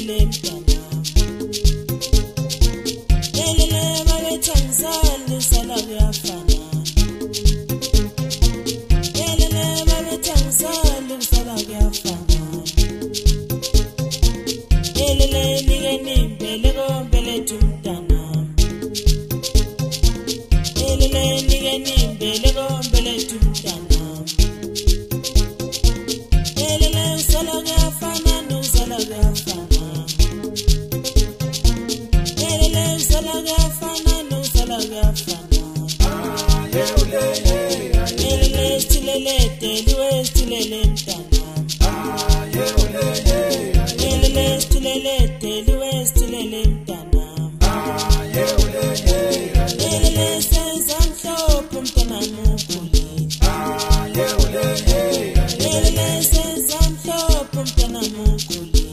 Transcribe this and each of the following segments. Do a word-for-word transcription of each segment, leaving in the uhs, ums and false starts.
stilele mntana. Elele babetha ngisala sala kuyafana. Elele babetha ngisala sala kuyafana. Elele nike nimpele kompele tumntana. Elele nike nimpele kompele tumntana. Elele usala kuyafana nusala kuyafana. Elele usala kuyafana nusala kuyafana. Elele stilele teliwe stilele mntana. Elele stilele teliwe stilele mntana. Elele senza mhlophe mntana mukuli. Elele senza mhlophe mntana mukuli.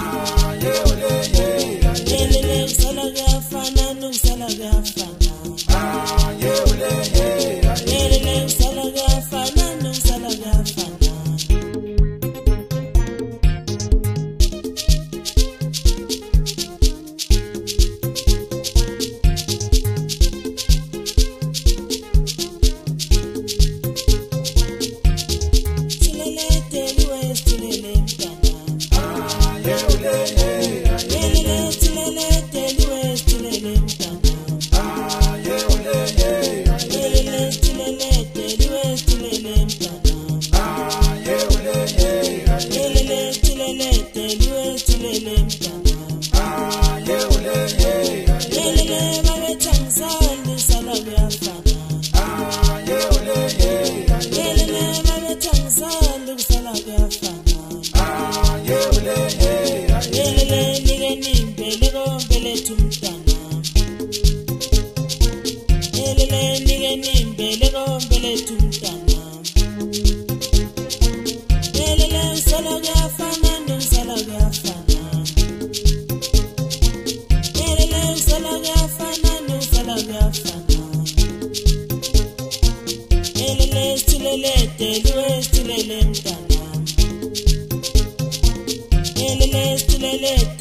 Elele usala kuyafana nusala kuyafana. Elele usala kuyafana nusala kuyafana. Elele